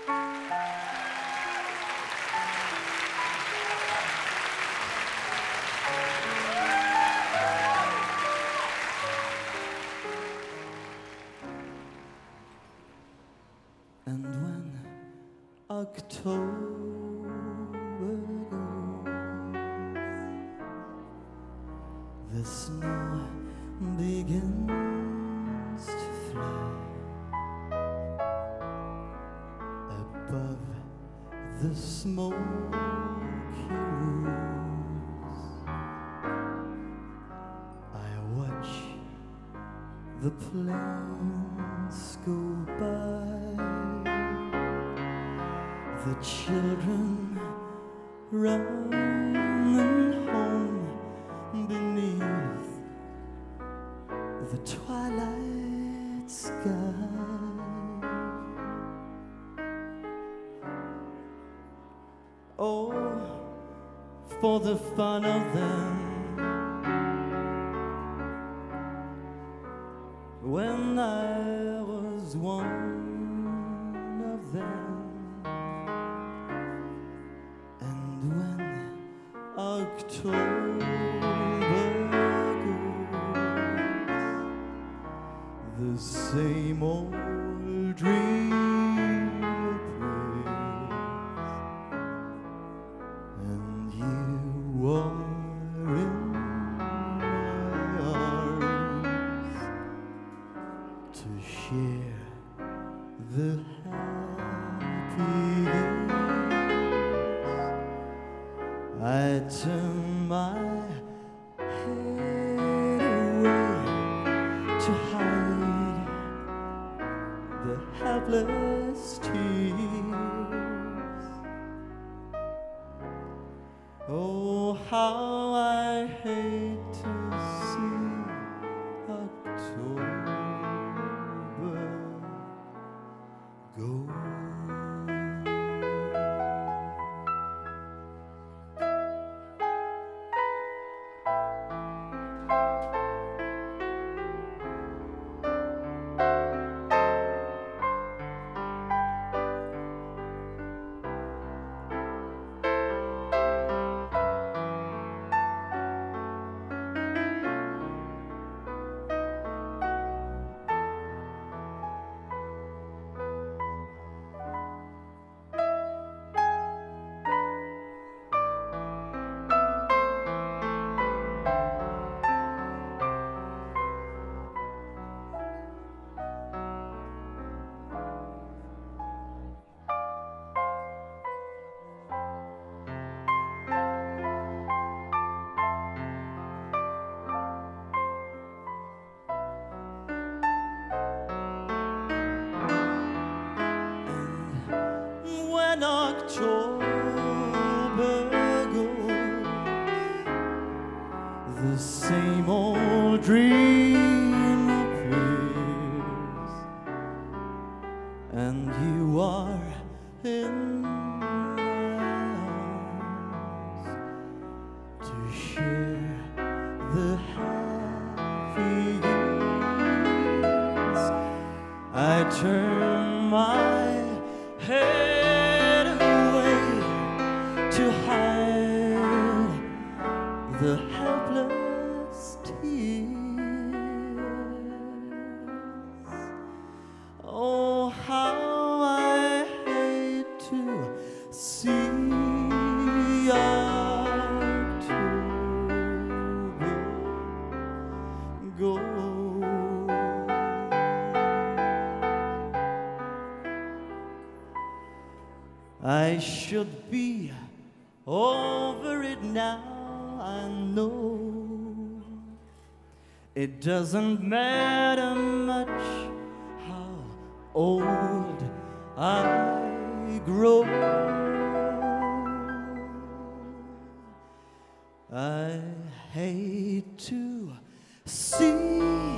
And when October goes, the snow begins to fly above the smoky roofs. I watch the planes go by, the children running home beneath the twilight sky. Oh, for the fun of them, when I was one of them. And when October goes, the same old dream appears, and you are in my arms to share the happy days. I turn my head away to hide the helpless tears. Oh, how I hate to see October go. When October goes, the same old dream appears, and you are in my arms to share the happy years. I turn my head away to hide the helpless tears. Oh, how I hate to see October go. I should be over it now, I know. It doesn't matter much how old I grow. I hate to see